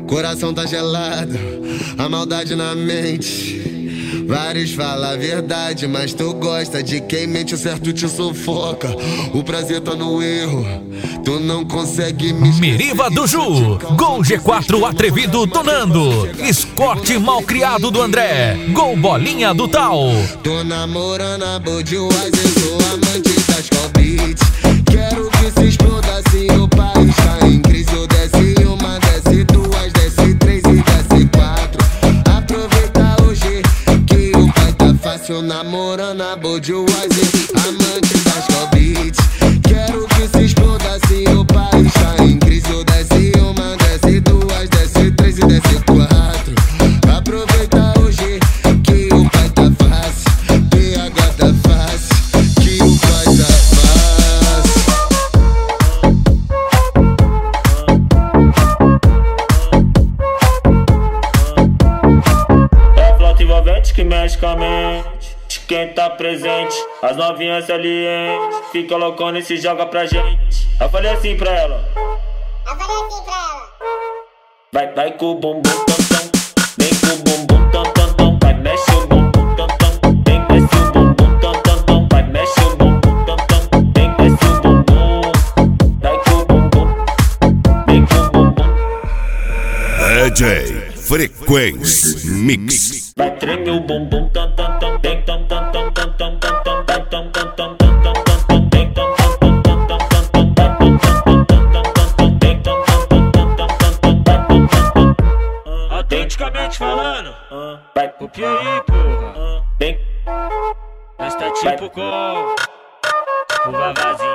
Coração tá gelado, a maldade na mente. Vários falam a verdade, mas tu gosta de quem mente, o certo te sufoca. O prazer tá no erro, tu não consegue me esquecer. Meriva do Ju, Gol G4 atrevido do Nando, Scott malcriado do André, Gol Bolinha do Tal. Tô namorando a Budweiser, sou amante das Cobits. Quero que se exploda assim, o país tá em crise. Eu desce uma, desce duas, desce três e desce quatro. Aproveita hoje que o pai tá fácil. Namorando a Budweiser, amante das Cobits. Quero que se exploda assim, o país tá em crise. Eu desce uma, desce duas, desce três e desce quatro. Aproveita hoje que o pai tá fácil, PH tá fácil, que o pai tá fácil. É flauta envolvente que mexe com a mente de quem tá presente. As novinhas salientes fica loucona e se joga pra gente. Eu falei assim pra ela. Vai com o bumbum tam tam, vem com o bumbum tam tam tam. Vai mexe o bumbum tam tam, vem mexe o bumbum tam tam tam. Vai mexe o bumbum tam tam, vem mexe o bumbum. Vai com o bumbum, vem com o bumbum. DJ Frequência Mix. Vai tremer o bumbum tam tam tam, tem tam tam tam tam tam tam tam, vai tam tam tam tam tam tam, tem tam tam tam tam tam tam tam, vai tam tam tam tam tam tam, tem tam tam tam tam tam tam, vai tam tam tam. Autenticamente falando, Vai copia aí, porra. vem, Nós tá tipo com uva vazia.